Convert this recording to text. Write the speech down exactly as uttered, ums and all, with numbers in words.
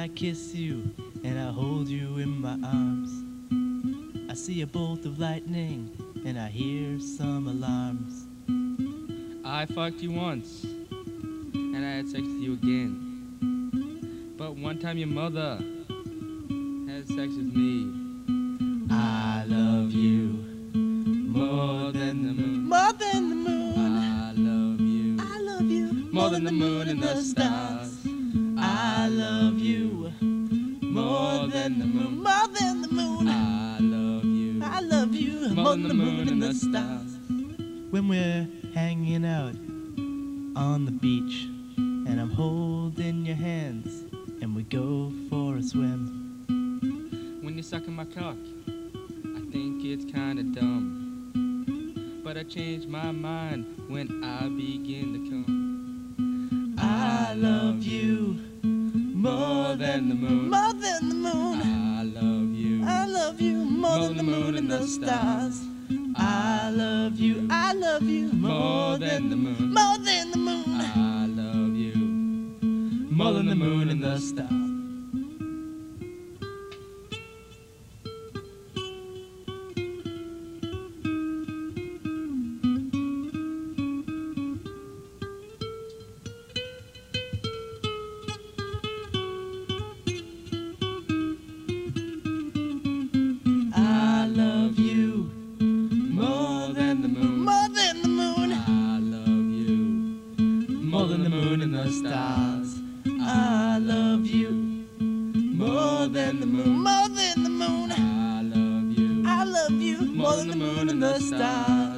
kiss you and I hold you in my arms. I see a bolt of lightning and I hear some alarms. I fucked you once, and I had sex with you again. But one time your mother had sex with me. I love you more than the moon. More than the moon. I love you I love you more than the moon and the stars. I love you more than the moon. More than the moon. I love you I love you more than the moon and the stars. When we're hanging out on the beach and I'm holding your hands and we go for a swim. When you're sucking my cock, I think it's kinda dumb, but I change my mind when I begin to come. I love you more than the moon. More than the moon. I love you I love you more than the moon and the stars. I love you, I love you more than the moon. More than the moon. I love you More than the moon and the stars. I love you more than the moon. More than the moon. I love you More than the moon and the stars. I love you more than the moon. More than the moon. I love you I love you more than the moon and the stars.